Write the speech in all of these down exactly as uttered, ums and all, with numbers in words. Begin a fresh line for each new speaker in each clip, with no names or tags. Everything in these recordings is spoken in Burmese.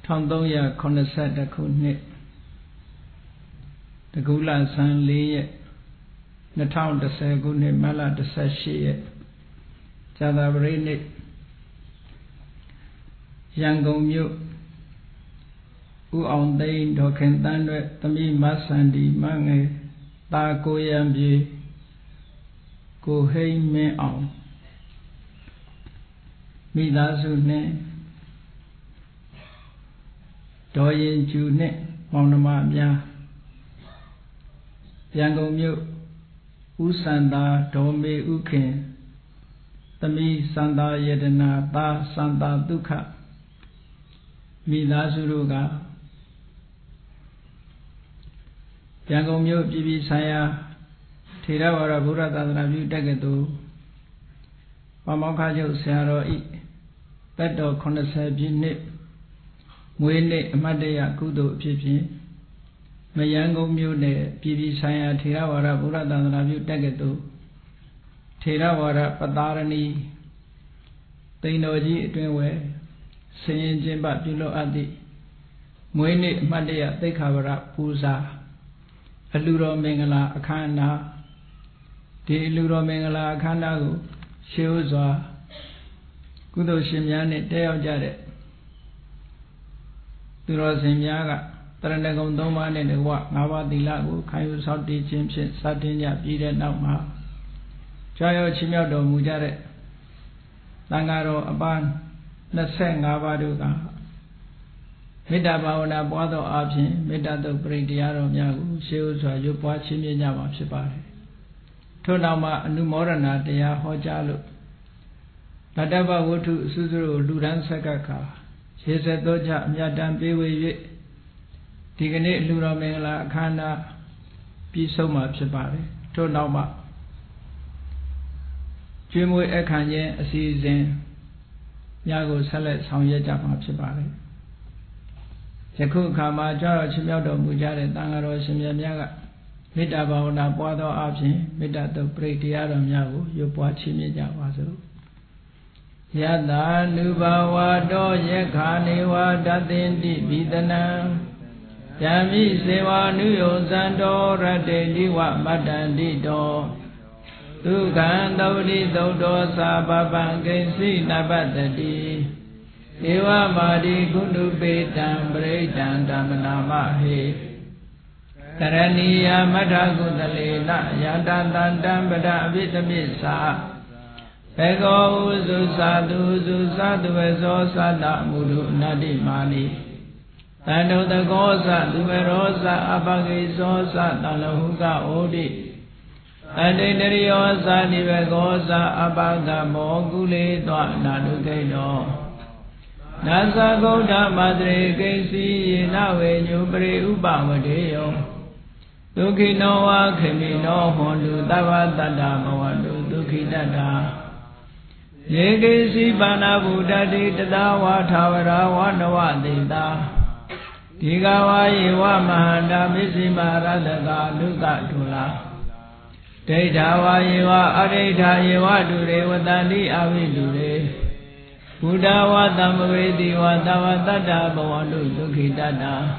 Thong Dong Ya Concept the Kunit the Gula San Lee the town the Saguni Mala the Sashi Jadabrini Yango Mu U on day Dokan Dandre Tami Masandi Mange Ta Goyambi Go Hey Me On Midazune Doyen June Monamamia Yango Mu Usanda Dome Ukin Tami Sanda Yedana Ta Sanda Duka Midazuruga Yango Mu Bibi Saya Tirawara Buddha Tadana Vitagetu Pamakajo Saro I Pedo Concept Nip Mwene Amadea Kudo Pipi Mayango Mune Bibi Saya Tirawara Buddha Tadana Vitagetu Tirawara Padarani Tainoji Dwewe Sayin Jimba Bilo Adi Mwene Amadea Tekavara Puza Aluro Mengala Akana De Luro Mengala Akana Shioza Kudo Shimyane Deo Jade Duro Simyaga Taranagam Doman and the Wat Nava Dilago Kayu Saudi Jimshin Satinya Pida Nama Jayo Chimiodo Mujare Langaro Aban Naseng Avaduga Mida Bauna Bado Absin Mida do Brediaro Yagu Shioza Yupwa Chimia Shibari Tonama Numorana Dea Hojalu Nadaba Wotu Suzuru Luran Sakaka Shesa Doja Myadam Bewe Tigane Lura Mengla Khana Pisoma Shibari Tonama Jimu Ekanye Season Yago Salet Sanya Jama Shibari Jaku Kama Jara Chimiodo Mujare Tangaro Shimyaga Mida Bauna Bodo Absin Mida do Brediaro Yago Yupwa Chimia Wazo Yada Nubawa Do Yekaniwa Datindi Bidana Yami Sewa Nuyo Zando Rade Liwa Madandi Do Dukan Dodi Dodo Sababang Gensi Nabatadi Ewa Madi Kundu Betam Bredan Damanama He Karaniya Madhagundalena Yadandan Dambada Vitamisa Ego Uzu Sadu Uzu Sadu Ezo Sada Mudu Nadi Mani Tando the Gosa Duverosa Abagi Sosa Talahuga Odi Tandinariosa Nivegosa Abaga Mogule Dwa Nadukedo Nasa Goda Madre Kesi Nawe Nyubri Ubamadeyo Duki Noa Kemi No Hondu Dava Tada Mawandu Duki Dada Yekesi Bana Buddha Di Tadawa Tawara Wanawa Dita Tigawa Yewa Mahanda Misima Radhaga Luka Tula Dedawa Yewa Areta Yewa Dure Wadani Avi Dure Buddha Wadamavedi Wadawa Tada Bawandu Duki Dada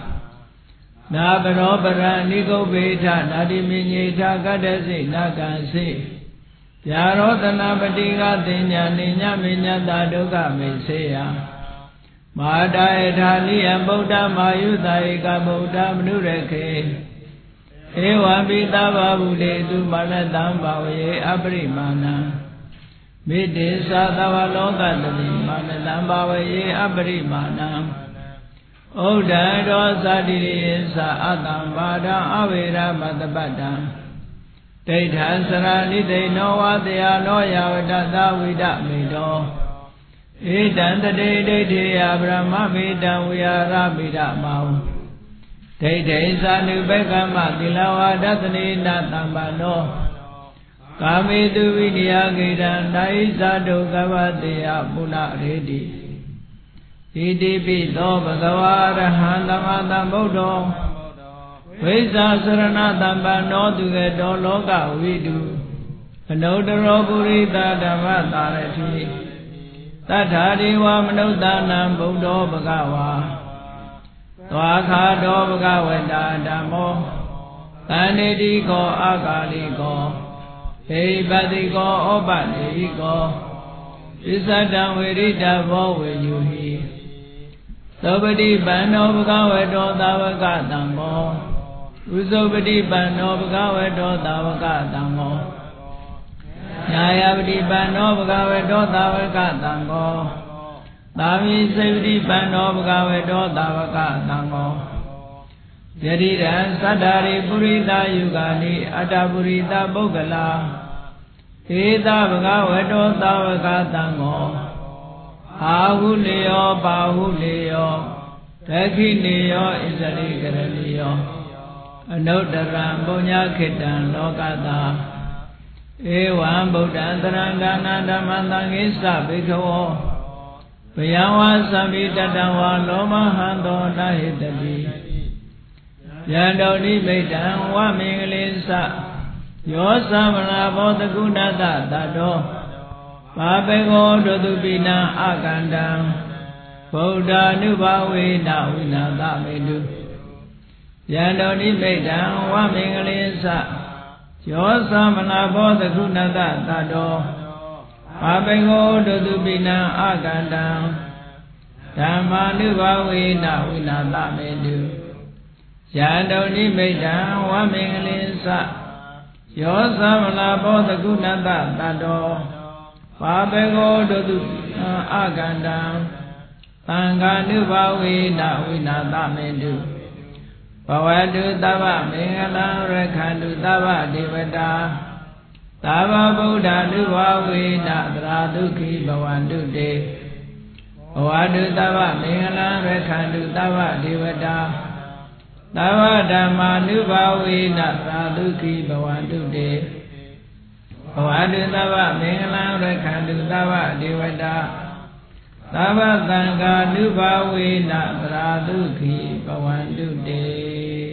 Nabarobara Nigo Beta Nadiminyeta Gadasi Nakasi Yarotana Badiga Dinya Ninya Minya Daduka Meseya Mada Etali and Buddha Mayuda Eka Buddha Mnureke Ewa Bita Babude to Manadamba Abrimana Midi Sadawa Loga Manadamba Abrimana Oda Dosadi Sa Adam Bada Avira Madabada Data Sarani de Noa de Anoya Dada Vida Mido Edan the day de Abraham Mida we are Rabida Mau Data Sanu Begama Dilawa Dathani Natambano Kami du Vidya Gidan Daisa do Gavadia Muna Redi Idi Pito Bagavara Handamata Bodo Vesa Sarana Tamba no to get Dologa we do. Another Burita Dava Tarati Tatari Wamano Danam Bodo Bagawa Tòa khá đô bạc gà vẹn đà đà mô Tàn nê đi cô á gà lì cô Hê bát đi cô ô bát đi cô Isa đăng vê đi đà vô vê yu hi Sô bát đi bàn đô bạc gà vẹn đô tà bạc gà tàng mô Uso bát đi bàn đô bạc gà vẹn đô tà bạc gà tàng mô Nhaya bát đi bàn đô bạc gà vẹn đô tà bạc gà tàng mô Tami Sevdi Pano Bhagave Dota Vaka Tango Yadiran Sadari Purita Yugani Atta Purita Bogala Eda Bhagave Dota Vaka Tango Ahuleo Bahuleo Rakhineo Isari Karaliyo Anuttaram Punya Khitan Lokata Evam Buddhan Tarangana Dhammantangisa Bhikkhavo Payawa Sami Tatawa Loma Hando Nahitati Yandoni Medan Wa Mingalisa Yosamana Bodhagunata Tato Papego Dodubina Akandam Buddha Nubawe Nawinata Medu Yandoni Medan Wa Mingalisa Yosamana Bodhagunata Tato Abego Dodubina Agandam Dhammanubhavena Vinata Medu Yandoni Medan Wamingalisa Yosamala Bodhagunata Tato Abego Dodubina Agandam Dhammanubhavena Vinata Medu Bhavadu Tava Mingala Rakhandu Tava Devata Tava Buddha Nubhavena Dhradukhi Bhavantu Te Bhavadu Tava Mingala Rakhantu Tava Devata Tava Dhamma Nubhavena Dhradukhi Bhavantu Te Bhavadu Tava Mingala Rakhantu Tava Devata Tava Sangha Nubhavena Dhradukhi Bhavantu Te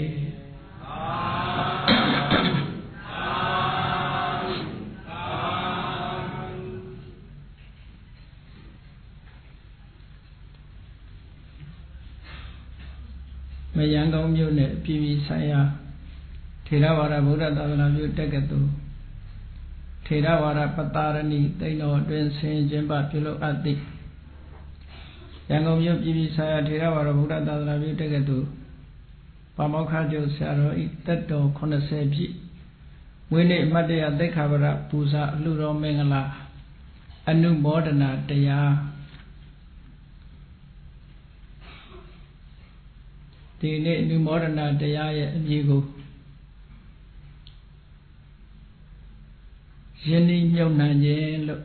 Mayangong Mune P V Saya Theravada Buddha Tadana Vyu Tekatu Theravada Patarani Taino Dwen Sin Jemba Pilo Ati Yangong Myu P V Saya Theravada Buddha Tadana Vyu Tekatu Pamokha Jo Saro Itato Konasepi Wini Madhya Dekhavara Pusa Luro Mengala Anu Bodhana Daya Di ni nu modana daya ye amyi ko Yini nyau nan yin lo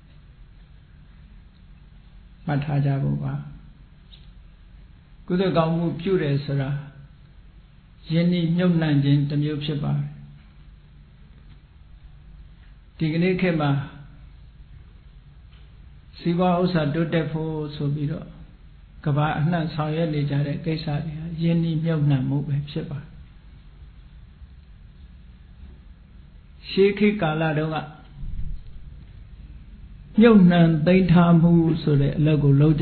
Mat tha jaဖို့ပါကုသိုလ်ကောင်းမှုပြုတယ်ဆိုတာယင်းဤမြုပ်နှံခြင်းတစ်မျိုးဖြစ်ပါတယ်ဒီကနေ့ခေတ်မှာစီးပွားဥစ္စာတိုးတက်ဖို့ဆိုပြီးတော့ကဘာအနှံ့ဆောင်ရွက်နေကြတဲ့ကိစ္စတွေဟာယင်းဤမြုပ်နှံမှုပဲဖြစ်ပါတယ်ရှေးခေတ်ကာလတုန်းကမြုပ်နှံသိမ်းထားမှုဆိုတဲ့အလုပ်ကိုလုပ်ကြ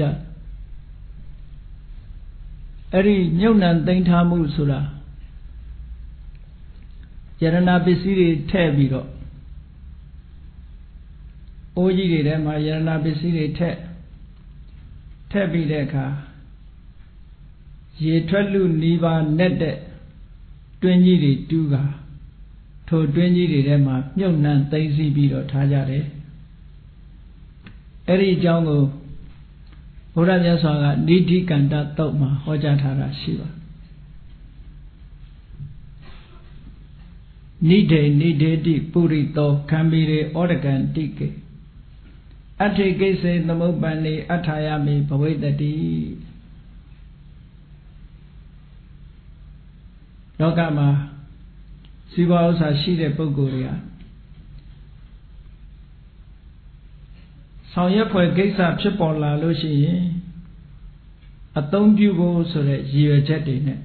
အဲ့ဒီမြုပ်နှံသိမ်းထားမှုဆိုတာယရဏပစ္စည်းတွေထည့်ပြီးတော့အိုးကြီးတွေထဲမှာယရဏပစ္စည်းတွေထည့်ထည့်ပြီးတဲ့အခါရေထွက်လူနီးပါးနဲ့တဲ့တွင်းကြီးတွေတူးကထိုတွင်းကြီးတွေထဲမှာမြုပ်နှံသိမ်းဆည်းပြီးတော့ထားကြတယ်အဲ့ဒီအကြောင်းကိုဘုရားမြတ်စွာကနိဋ္ဌိကန္တသုတ်မှာဟောကြားထားတာရှိပါနိဒိနိဒေတိပုရိသောခံမီရေဩဒကံတိကေအထိကိစေသမုပ္ပန္နေအထာယမိဘဝိတ္တိလောကမှာစီးပွားဥစ္စာရှိတဲ့ပုဂ္ဂိုလ်တွေကဆောင်ရွက်ဖွယ်ကိစ္စဖြစ်ပေါ်လာလို့ရှိရင်အသုံးပြုဖို့ဆိုတဲ့ရည်ရွယ်ချက်တွေနဲ့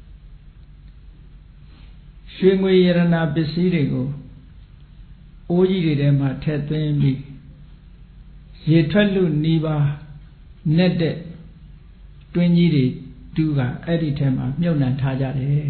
ရွှေငွေရတနာပစ္စည်းတွေကိုအိုးကြီးတွေထဲမှာထည့်သွင်းပြီးရေထွက်လူနီးပါးနဲ့တဲ့တွင်းကြီးတွေတူကအဲ့ဒီထဲမှာမြုပ်နှံထားကြတယ်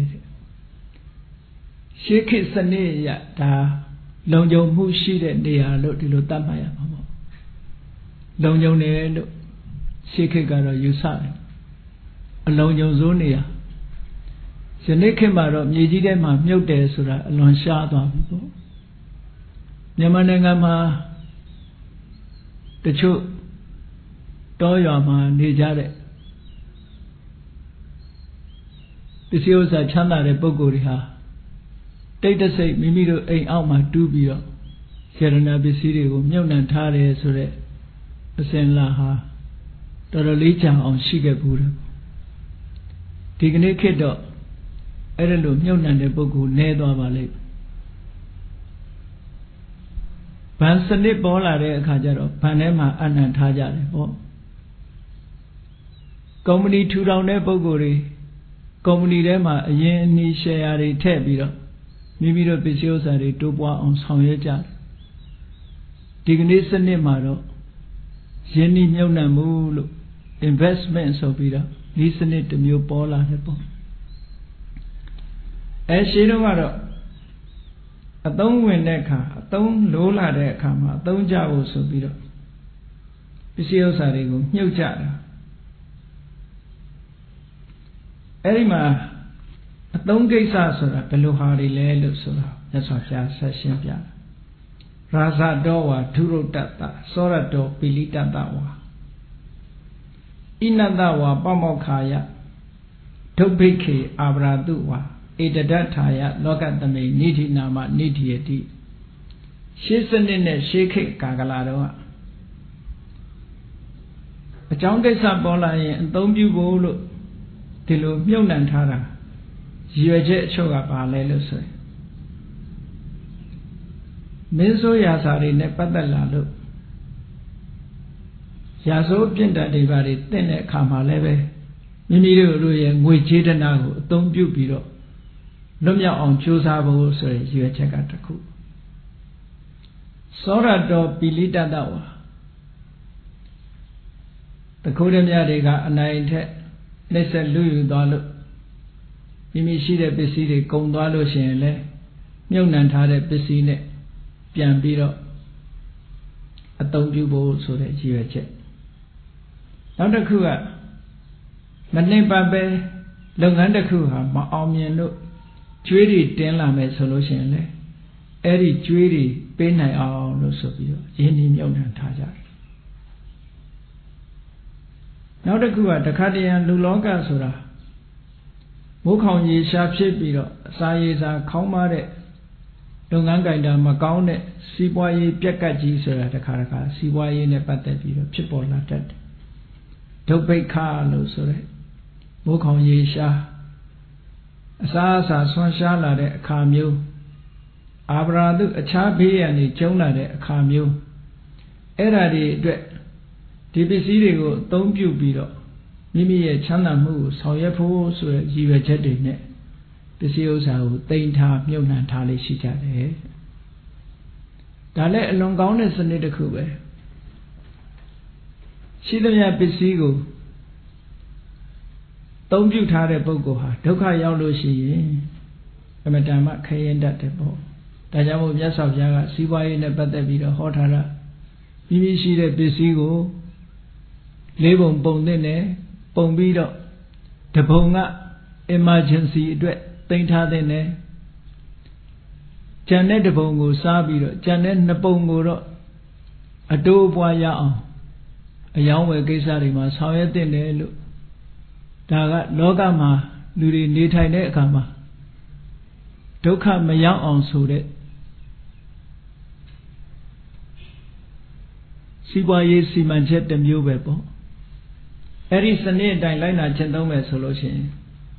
ရှေးခေတ်စနစ်ရဒါလုံခြုံမှုရှိတဲ့နေရာလို့ဒီလိုသတ်မှတ်ရမှာပေါ့လုံခြုံတယ်လို့ရှေးခေတ်ကတော့ယူဆတယ်အလုံခြုံစိုးနေရာယနေ့ခေတ်မှာတော့မြေကြီးထဲမှာမြုပ်တယ်ဆိုတာအလွန်ရှားသွားပြီပေါ့မြန်မာနိုင်ငံမှာတချို့တောရွာမှာနေကြတဲ့ပစ္စည်းဥစ္စာချမ်းသာတဲ့ပုဂ္ဂိုလ်တွေဟာတိတ်တဆိတ်မိမိတို့အိမ်အောက်မှာတူးပြီးတော့စေရနာပစ္စည်းတွေကိုမြုပ်နှံထားတယ်ဆိုတဲ့အစဉ်လာဟာတော်တော်လေးကြံအောင်ရှိခဲ့ဘူးတယ်ဒီကနေ့ခေတ်တော့အဲ့ဒါလိုမြုပ်နှံတဲ့ပုဂ္ဂိုလ်နည်းသွားပါလိမ့်ဗန်စနစ်ပေါ်လာတဲ့အခါကျတော့ဗန်ထဲမှာအနံ့ထားကြတယ်ပေါ့ကုမ္ပဏီထူထောင်တဲ့ပုဂ္ဂိုလ်တွေကုမ္ပဏီထဲမှာအရင်အနည်းရှယ်ယာတွေထည့်ပြီးတော့မိမိတို့ပစ္စည်းဥစ္စာတွေတိုးပွားအောင်ဆောင်ရွက်ကြတယ်ဒီကနေ့စနစ်မှာတော့ရင်းနှီးမြှုပ်နှံမှုလို့ investment ဆိုပြီးတော့ဒီစနစ်တစ်မျိုးပေါ်လာတယ်ပေါ့အဲရှိတော့ကတော့အသုံးဝင်တဲ့အခါအသုံးလိုလာတဲ့အခါမှာအသုံးကြဖို့ဆိုပြီးတော့ပစ္စည်းဥစ္စာတွေကိုမြှုပ်ကြတာအဲ့ဒီမှာအသုံးကိစ္စဆိုတာဘယ်လိုဟာတွေလဲလို့ဆိုတာမြတ်စွာဘုရားဆက်ရှင်းပြတာရာဇတော်ဝါဒုရုတ္တတသောရတောပိလိတတဝါဣနတဝါပမောက္ခာယဒုဗ္ဗိခေအာဗရာတုဝါဧတဒထာယလောကတမေနိဋ္ဌိနာမနိဋ္ဌိယတိရှေးစနစ်နဲ့ရှေးခေတ်ကာကလာတော့အကြောင်းကိစ္စပေါ်လာရင်အသုံးပြုဖို့လို့ဒီလိုမြုပ်နှံထားတာရည်ရွယ်ချက်အချို့ကပါလဲလို့ဆိုရင်မင်းဆိုးရာဇာတွေနဲ့ပတ်သက်လာလို့ရာဇိုးပြင့်တတ်တွေပါတွေတင့်တဲ့အခါမှာလည်းပဲမိမိတို့တို့ရဲ့ငွေကြေးတနာကိုအသုံးပြုပြီးတော့လွတ်မြောက်အောင်ကြိုးစားဖို့ဆိုရင်ရည်ရွယ်ချက်ကတစ်ခုသောရတောပိလိတတဝါတခုတည်းများတွေကအနိုင်ထက်နှိမ့်ဆက်လူယူသွားလို့မိမိရှိတဲ့ပစ္စည်းတွေကုန်သွားလို့ရှိရင်လည်းမြုပ်နှံထားတဲ့ပစ္စည်းနဲ့ပြန်ပြီးတော့အသုံးပြုဖို့ဆိုတဲ့ရည်ရွယ်ချက်နောက်တစ်ခုကမနှိမ့်ပတ်ပဲလုပ်ငန်းတစ်ခုဟာမအောင်မြင်လို့ကျွေးတွေတင်းလာမယ်ဆိုလို့ရှိရင်လည်းအဲ့ဒီကျွေးတွေပေးနိုင်အောင်လို့ဆိုပြီးတော့ရင်းနှီးမြှုပ်နှံထားကြတယ်နောက်တစ်ခုကတခါတရံလူလောကဆိုတာမိုးခေါင်ရေရှားဖြစ်ပြီးတော့အစာရေစာခေါင်းပါတဲ့လုပ်ငန်းကိုင်တာမကောင်းတဲ့စီးပွားရေးပြက်ကတ်ကြီးဆိုတာတခါတခါစီးပွားရေးနဲ့ပတ်သက်ပြီးတော့ဖြစ်ပေါ်လာတတ်တယ်ဒုဗ္ဗိခလို့ဆိုတဲ့မိုးခေါင်ရေရှားအစာအစာဆွမ်းရှားလာတဲ့အခါမျိုးအာဗရာတုအခြားဘေးရန်တွေကျုံလာတဲ့အခါမျိုးအဲ့ဓာတွေအတွက်ဒီပစ္စည်းတွေကိုအသုံးပြုပြီးတော့မိမိရဲ့ချမ်းသာမှုကိုဆောင်ရွက်ဖို့ဆိုတဲ့ရည်ရွယ်ချက်တွေနဲ့ပစ္စည်းဥစ္စာကိုတိမ့်ထားမြုပ်နှံထားလေးရှိကြတယ်ဒါလည်းအလွန်ကောင်းတဲ့စနစ်တစ်ခုပဲရှိသမျှပစ္စည်းကိုသုံးပြုထားတဲ့ပုဂ္ဂိုလ်ဟာဒုက္ခရောက်လို့ရှိရင်အမတန်မှခရင်တတ်တယ်ပေါ့ဒါကြောင့်မို့မြတ်စွာဘုရားကစီးပွားရေးနဲ့ပတ်သက်ပြီးတော့ဟောထားတာမိမိရှိတဲ့ပစ္စည်းကိုလေးပုံပုံသင့်တယ်ပုံပြီးတော့တပုံက emergency အတွက်သိမ်းထားတဲ့နယ်ကျန်တဲ့တပုံကိုစားပြီးတော့ကျန်တဲ့နှစ်ပုံကိုတော့အတိုးအပွားရအောင်အယောင်းဝယ်ကိစ္စတွေမှာဆောင်ရွက်တဲ့နယ်လို့ဒါကလောကမှာလူတွေနေထိုင်တဲ့အခါမှာဒုက္ခမရောက်အောင်ဆိုတဲ့စီးပွားရေးစီမံချက်တစ်မျိုးပဲပေါ့အဲ့ဒီစနစ်အတိုင်းလိုက်နာကျင့်သုံးမယ်ဆိုလို့ရှိရင်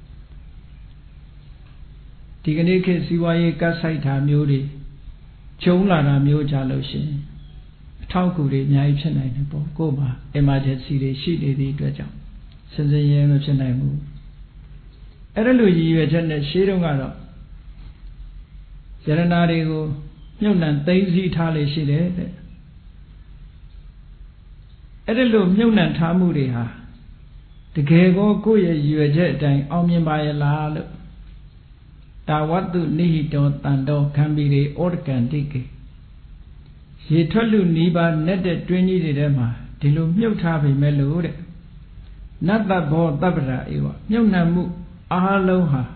ဒီကနေ့ခေတ်စီးပွားရေးကတ်ဆိုင်တာမျိုးတွေကျုံလာတာမျိုးကြလို့ရှိရင်အထောက်အကူတွေအများကြီးဖြစ်နိုင်တယ်ပေါ့ကိုယ်မှာ emergency တွေရှိနေသည့်အတွက်ကြောင့်စင်စင်ရဲမဖြစ်နိုင်ဘူးအဲ့ဒါလိုရည်ရွယ်ချက်နဲ့ရှေးတုန်းကတော့ယရနာတွေကိုမြုပ်နှံသိမ်းဆည်းထားလေရှိတယ်တဲ့အဲ့ဒါလိုမြုပ်နှံထားမှုတွေဟာတကယ်ကိုကိုယ့်ရဲ့ရွယ်ချက်အတိုင်းအောင်မြင်ပါရဲ့လားလို့တာဝတ္တုနိဟိတောတန်တောခံပြီးတွေဩဒကံတိကေရေထွက်လူနီးပါးနဲ့တဲ့တွင်းကြီးတွေထဲမှာဒီလိုမြုပ်ထားပေမဲ့လို့တဲ့နတ္တဘောတပ္ပရာဧဝမြုပ်နှံမှုအားလုံးဟာ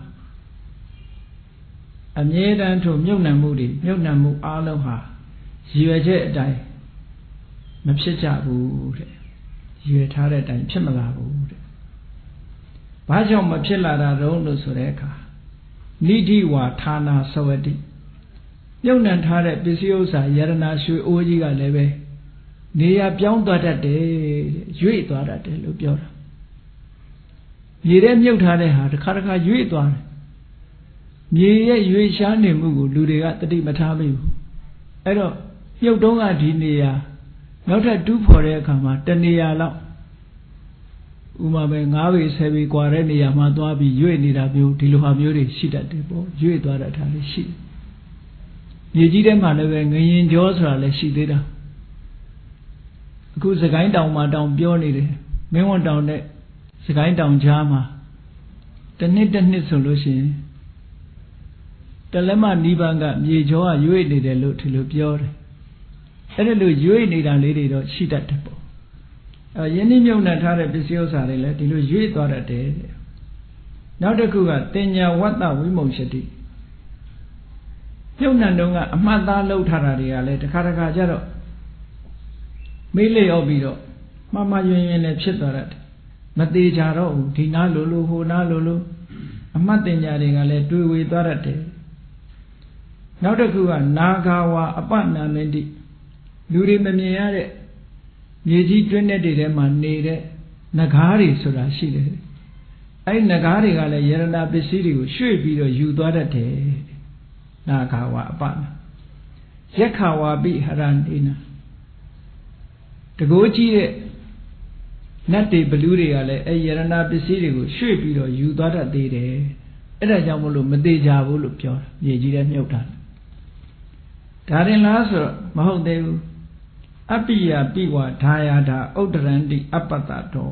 အမြဲတမ်းထို့မြုပ်နှံမှုတွေမြုပ်နှံမှုအားလုံးဟာရွယ်ချက်အတိုင်းမဖြစ်ကြဘူးတဲ့ရွယ်ထားတဲ့အတိုင်းဖြစ်မလာဘူးတဲ့ဘာကြောင့်မဖြစ်လာတာတုံးလို့ဆိုတဲ့အခါနိတိဝါဌာနာသဝတိမြုပ်နှံထားတဲ့ပစ္စည်းဥစ္စာယရနာရွှေအိုးကြီးကလည်းပဲနေရာပြောင်းသွားတတ်တယ်တဲ့ရွေ့သွားတတ်တယ်လို့ပြောတာမြေထဲမြုပ်ထားတဲ့ဟာတစ်ခါတစ်ခါရွေ့သွားတယ်မြေရဲ့ရွေ့ရှားနေမှုကိုလူတွေကတတိမထားမိဘူးအဲ့တော့မြုပ်တုံးကဒီနေရာနောက်ထပ်တူးဖော်တဲ့အခါမှာတနေရာလောက်ဥမာပဲငါးပေဆယ်ပေกว่าတဲ့နေရာမှာသွားပြီးရွေ့နေတာမျိုးဒီလိုဟာမျိုးတွေရှိတတ်တယ်ပေါ့ရွေ့သွားတတ်တာလည်းရှိတယ်မြေကြီးထဲမှာလည်းပဲငရင်ကြောဆိုတာလည်းရှိသေးတာအခုစကိုင်းတောင်မှာတောင်ပြောနေတယ်မင်းဝန်တောင်နဲ့စကိုင်းတောင်ကြားမှာတစ်နှစ်တစ်နှစ်ဆိုလို့ရှိရင်တလက်မနီးပန်းကမြေကြောကရွေ့နေတယ်လို့ဒီလိုပြောတယ်အဲ့ဒါလို့ရွေ့နေတာလေးတွေတော့ရှိတတ်တယ်ပေါ့အဲယင်းနှမြုပ်နှံထားတဲ့ပစ္စည်းဥစ္စာတွေလည်းဒီလိုရွေ့သွားတတ်တယ်တဲ့နောက်တစ်ခုကတင်ညာဝတ္တဝိမုံရှတိမြုပ်နှံတုန်းကအမှတ်သားလှုပ်ထားတာတွေကလည်းတစ်ခါတစ်ခါကျတော့မေးလျော့ပြီးတော့မှားမှားယွင်းယွင်းနဲ့ဖြစ်သွားတတ်တယ်မသေးကြတော့ဘူးဒီနားလိုလိုဟိုနားလိုလိုအမှတ်တင်ညာတွေကလည်းတွေ့ဝေသွားတတ်တယ်နောက်တစ်ခုကနာဂါဝါအပနာမင်းတိလူတွေမမြင်ရတဲ့မြေကြီးတွင်းတဲ့တွေထဲမှာနေတဲ့နဂါးတွေဆိုတာရှိတယ်အဲ့နဂါးတွေကလည်းယရဏပစ္စည်းတွေကိုရွှေ့ပြီးတော့ယူသွားတတ်တယ်နာဂါဝါအပနာယက္ခဝါပိဟရဏိနာတကိုးကြီးတဲ့နတ်တွေဘလူးတွေကလည်းအဲ့ယရဏပစ္စည်းတွေကိုရွှေ့ပြီးတော့ယူသွားတတ်သေးတယ်အဲ့ဒါကြောင့်မလို့မသေးကြဘူးလို့ပြောတာမြေကြီးထဲမြုပ်တာဒါရင်လားဆိုတော့မဟုတ်သေးဘူးအပိယပိဝဓာယာဓာဥဒ္ဒရန္တိအပ္ပတတော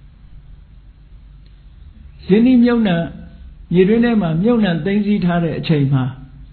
ယင်းဒီမြုပ်နှံမြေတွင်းထဲမှာမြုပ်နှံသိမ်းဆည်းထားတဲ့အချိန်မှာ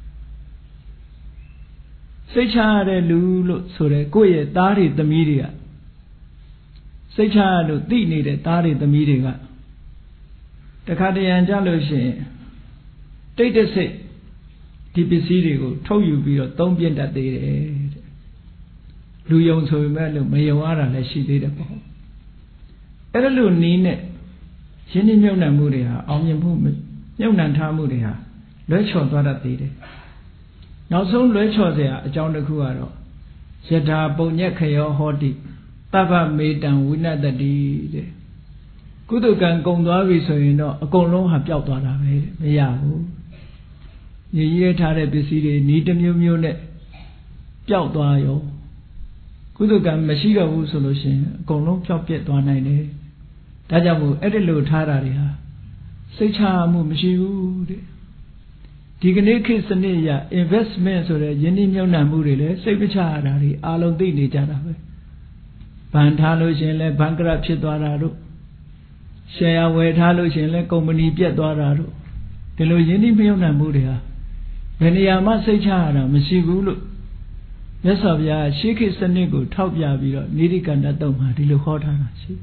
စိတ်ချရတဲ့လူလို့ဆိုတဲ့ကိုယ့်ရဲ့သားတွေသမီးတွေကစိတ်ချရလို့သိနေတဲ့သားတွေသမီးတွေကတခါတရံကြလို့ရှိရင်တိတ်တဆိတ်ဒီပစ္စည်းတွေကိုထုတ်ယူပြီးတော့သုံးပြတတ်သေးတယ်တဲ့လူယုံဆိုပေမဲ့လို့မယုံရတာလည်းရှိသေးတယ်ပေါ့အဲ့ဒါလို့နီးနဲ့ယင်းဒီမြုပ်နှံမှုတွေဟာအောင်မြင်မှုမြုပ်နှံထားမှုတွေဟာလွဲချော်သွားတတ်သေးတယ်နောက်ဆုံးလွဲချော်စရာအကြောင်းတစ်ခုကတော့ယထာပုံညက်ခယောဟောတိတဗ္ဗမေတံဝိနတတိတဲ့ကုသကံကုံသွားပြီဆိုရင်တော့အကုန်လုံးဟာပျောက်သွားတာပဲမရဘူးရည်ရထားတဲ့ပစ္စည်းတွေဤတစ်မျိုးမျိုးနဲ့ပျောက်သွားရောကုသကံမရှိတော့ဘူးဆိုလို့ရှိရင်အကုန်လုံးပျောက်ပြက်သွားနိုင်တယ်ဒါကြောင့်မို့အဲ့ဒီလိုထားတာတွေဟာစိတ်ချမှုမရှိဘူးတဲ့ဒီကနေ့ခေတ်စနစ်အရ investment ဆိုတဲ့ယင်းနှမြုပ်နှံမှုတွေလည်းစိတ်မချရတာတွေအားလုံးသိနေကြတာပဲဘဏ်ထားလို့ရှိရင်လည်းဘဏ်ကရဖြစ်သွားတာတို့ရှယ်ယာဝယ်ထားလို့ရှိရင်လည်းကုမ္ပဏီပြတ်သွားတာတို့ဒီလိုယင်းနှမြုပ်နှံမှုတွေဟာဘယ်နေရာမှစိတ်ချရတာမရှိဘူးလို့မြတ်စွာဘုရားရှေးခေတ်စနစ်ကိုထောက်ပြပြီးတော့နိရိကန္တတုံမှာဒီလိုဟောထားတာရှိ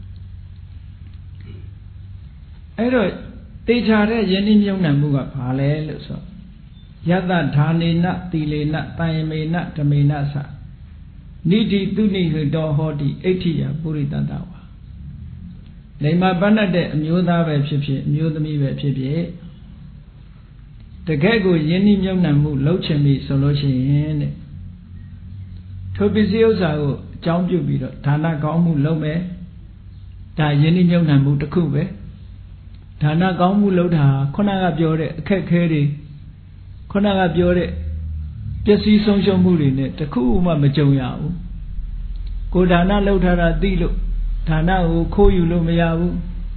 အဲ့တော့တေချာတဲ့ယင်းနှမြုပ်နှံမှုကဘာလဲလို့ဆိုယတဌာနေနတိလေနတယမေနဓမေနသနိတိတုနိဟတောဟောတိအဋ္ဌိယပုရိတတဝါလိမ္မာပဏ္ဏတဲ့အမျိုးသားပဲဖြစ်ဖြစ်အမျိုးသမီးပဲဖြစ်ဖြစ်တကယ့်ကိုယင်းနှမြုပ်နှံမှုလုပ်ချင်ပြီဆိုလို့ရှိရင်တဲ့ထိုပစ္စည်းဥစ္စာကိုအကြောင်းပြုပြီးတော့ဒါနကောင်းမှုလုပ်မယ်ဒါယင်းနှမြုပ်နှံမှုတစ်ခုပဲဒါနကောင်းမှုလုပ်တာခုနကပြောတဲ့အခက်ခဲတွေခုနကပြောတဲ့ပျက်စီးဆုံးရှုံးမှုတွေနဲ့တခုမှမကြုံရဘူးကိုဒါနလုပ်ထားတာသိလို့ဒါနကိုခိုးယူလို့မရဘူး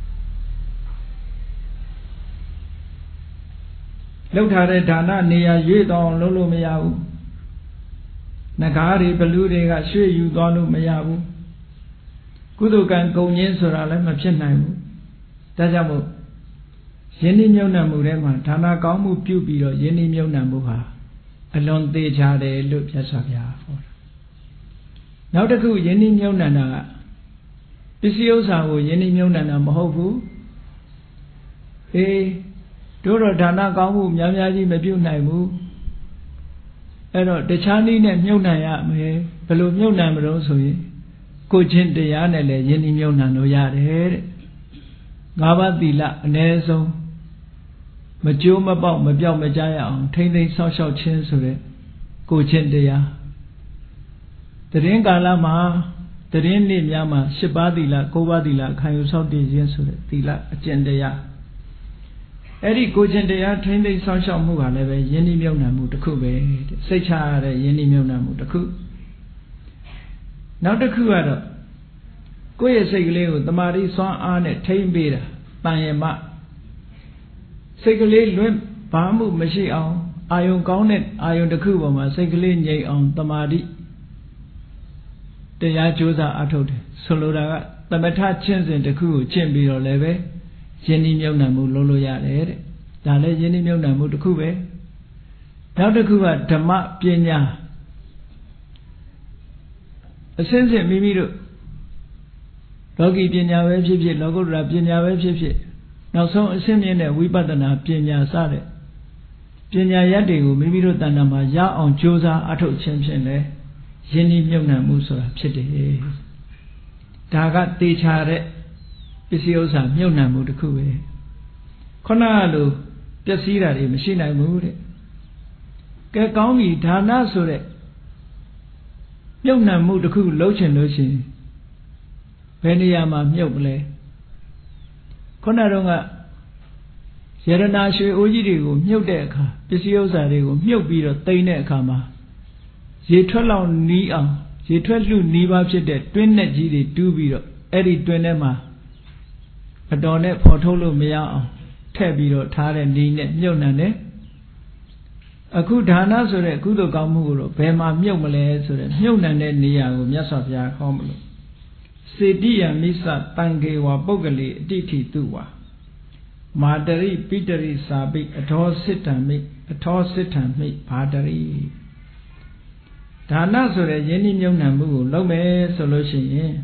လုပ်ထားတဲ့ဒါနနေရာရွေ့သွားအောင်လုပ်လို့မရဘူးနဂါးတွေဘလူးတွေကရွှေ့ယူသွားလို့မရဘူးကုသကံကုန်ခြင်းဆိုတာလည်းမဖြစ်နိုင်ဘူးဒါကြောင့်မို့ယင်းဒီမြုံနှံမှုထဲမှာဒါနကောင်းမှုပြုပြီးတော့ယင်းဒီမြုံနှံမှုဟာအလွန်သေးချာတယ်လို့မြတ်စွာဘုရားဟောတာနောက်တစ်ခုယင်းဒီမြုံနှံတာကပစ္စည်းဥစ္စာကိုယင်းဒီမြုံနှံတာမဟုတ်ဘူးအေးတို့တော့ဒါနကောင်းမှုများများကြီးမပြုနိုင်ဘူးအဲ့တော့တခြားနည်းနဲ့မြုံနှံရမယ်ဘယ်လိုမြုံနှံမလို့ဆိုရင်ကိုချင်းတရားနဲ့လည်းယင်းဒီမြုံနှံလို့ရတယ်တဲ့ငါးပါးသီလအ ਨੇ ဆုံးမကြိုးမပေါက်မပြောက်မကြားရအောင်ထိမ့်သိမ်းဆောက်ရှောက်ခြင်းဆိုတဲ့ကိုချင်းတရားတရင်ကာလမှာတရင်နေ့များမှာ၈ပါးသီလ၉ပါးသီလခံယူဆောက်တည်ခြင်းဆိုတဲ့သီလအကျင့်တရားအဲ့ဒီကိုချင်းတရားထိမ့်သိမ်းဆောက်ရှောက်မှုကလည်းပဲယင်းဒီမြုံနှံမှုတစ်ခုပဲစိတ်ချရတဲ့ယင်းဒီမြုံနှံမှုတစ်ခုနောက်တစ်ခုကတော့ကိုယ့်ရဲ့စိတ်ကလေးကိုတမာတိစွမ်းအားနဲ့ထိမ့်ပေးတာတန်ရမစိတ်ကလေးလွင့်ဘာမှုမရှိအောင်အာယုံကောင်းတဲ့အာယုံတစ်ခုပေါ်မှာစိတ်ကလေးငြိမ်အောင်တမာတိတရားကြိုးစားအထုတ်တယ်ဆိုလိုတာကသမထချင်းစဉ်တစ်ခုကိုကျင့်ပြီးတော့လည်းပဲယင်းဒီမြုံနှံမှုလုပ်လို့ရတယ်တဲ့ဒါလည်းယင်းဒီမြုံနှံမှုတစ်ခုပဲနောက်တစ်ခုကဓမ္မပညာအစဉ်စဉ်မိမိတို့လောကီပညာပဲဖြစ်ဖြစ်လောကုတ္တရာပညာပဲဖြစ်ဖြစ်နောက်ဆုံးအစဉ်မြင့်တဲ့ဝိပဿနာပညာစတဲ့ပညာရပ်တွေကိုမိမိတို့တဏ္ဍာမှာရအောင်ကြိုးစားအထောက်ခြင်းဖြင့်လဲယင်းဒီမြုံနှံမှုဆိုတာဖြစ်တယ်ဒါကတေချာတဲ့ပစ္စည်းဥစ္စာမြုံနှံမှုတစ်ခုပဲခုနကလိုပျက်စီးတာတွေမရှိနိုင်ဘူးတဲ့ကဲကောင်းပြီဒါနဆိုတဲ့မြုံနှံမှုတစ်ခုလုပ်ချင်လို့ရှိရင်ဘယ်နေရာမှာမြုပ်မလဲခုနတော့ကယရနာရွှေအိုးကြီးတွေကိုမြုပ်တဲ့အခါပစ္စည်းဥစ္စာတွေကိုမြုပ်ပြီးတော့တိမ့်တဲ့အခါမှာရေထွက်လောက်နီးအောင်ရေထွက်လှနီးပါဖြစ်တဲ့တွင်းနဲ့ကြီးတွေတူးပြီးတော့အဲ့ဒီတွင်းထဲမှာအတော်နဲ့ဖော်ထုတ်လို့မရအောင်ထည့်ပြီးတော့ထားတဲ့နီးနဲ့မြုပ်နှံတယ်အခုဒါနဆိုတဲ့ကုသိုလ်ကောင်းမှုကိုတော့ဘယ်မှာမြုပ်မလဲဆိုတဲ့မြုပ်နှံတဲ့နေရာကိုမြတ်စွာဘုရားခေါ်မလို့စေတိယမိစ္ဆတံခေဝပုဂ္ဂလိအတိဋ္ဌိတုဝါမာတရိပိတရိစာပိအထောစိတ္တံမိအထောစိတ္တံမိဘာတရိဒါနဆိုတဲ့ယင်းဒီမြုံနှံမှုကိုလုပ်မယ်ဆိုလို့ရှိရင်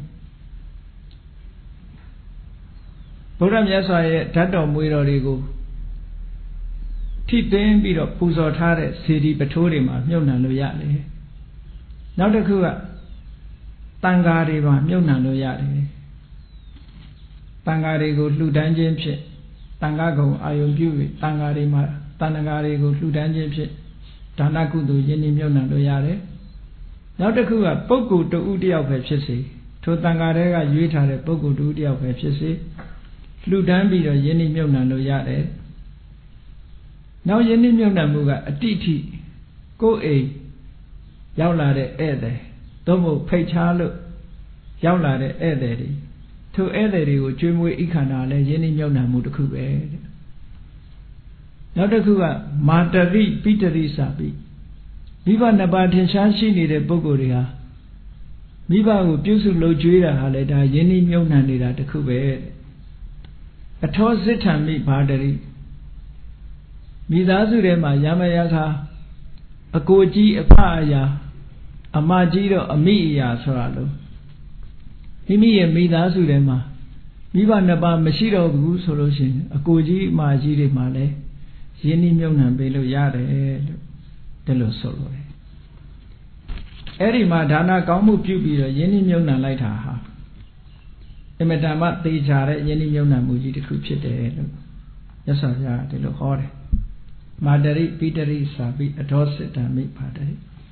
ဘုရားမြတ်စွာရဲ့ဓာတ်တော်မွေတော်တွေကိုထိသိမ်းပြီးတော့ပူဇော်ထားတဲ့စေတီပထိုးတွေမှာမြုံနှံလို့ရတယ်နောက်တစ်ခုကတန်ဃာတွေပါမြုံနှံလို့ရတယ်တန်ဃာတွေကိုလှူဒန်းခြင်းဖြင့်တန်ဃာကုံအာယုံပြုပြီးတန်ဃာတွေမှာတန်ဃာတွေကိုလှူဒန်းခြင်းဖြင့်ဒါနကုသိုလ်ယင်းဒီမြုံနှံလို့ရတယ်နောက်တစ်ခုကပုဂ္ဂိုလ်တဦးတယောက်ပဲဖြစ်စေထိုတန်ဃာတွေကရွေးထားတဲ့ပုဂ္ဂိုလ်တဦးတယောက်ပဲဖြစ်စေလှူဒန်းပြီးတော့ယင်းဒီမြုံနှံလို့ရတယ်နောက်ယင်းဒီမြုံနှံမှုကအတိဋ္ဌိကိုယ်အိမ်ရောက်လာတဲ့ဧည့်သည်သို့မဟုတ်ဖိတ်ချားလို့ရောက်လာတဲ့ဧည့်သည်တွေထိုဧည့်သည်တွေကိုကျွေးမွေးဣခန္ဓာလည်းယင်းဒီမြုံနှံမှုတစ်ခုပဲတဲ့နောက်တစ်ခုကမာတရိပိတရိစာပိမိဘနှစ်ပါးထင်ရှားရှိနေတဲ့ပုဂ္ဂိုလ်တွေဟာမိဘကိုပြုစုလုပ်ကျွေးတာဟာလည်းဒါယင်းဒီမြုံနှံနေတာတစ်ခုပဲအထောစိတ္တံမိဘာတရိမိသားစုထဲမှာရမယခါအကိုကြီးအဖအရာအမကြီးတော့အမိအရာဆိုတာလို့မိမိရဲ့မိသားစုထဲမှာမိဘနှစ်ပါးမရှိတော့ဘူးဆိုလို့ရှိရင်အကိုကြီးအမကြီးတွေမှာလည်းယင်းဒီမြုံနှံပေးလို့ရတယ်လို့ဒါလို့ဆိုလို့တယ်အဲ့ဒီမှာဒါနကောင်းမှုပြုပြီးတော့ယင်းဒီမြုံနှံလိုက်တာဟာအမတန်မှသေချာတဲ့ယင်းဒီမြုံနှံမှုကြီးတစ်ခုဖြစ်တယ်လို့မြတ်စွာဘုရားဒီလိုဟောတယ်မာတရိပိတရိစာပိအထောစိတ္တမိဘာတရိ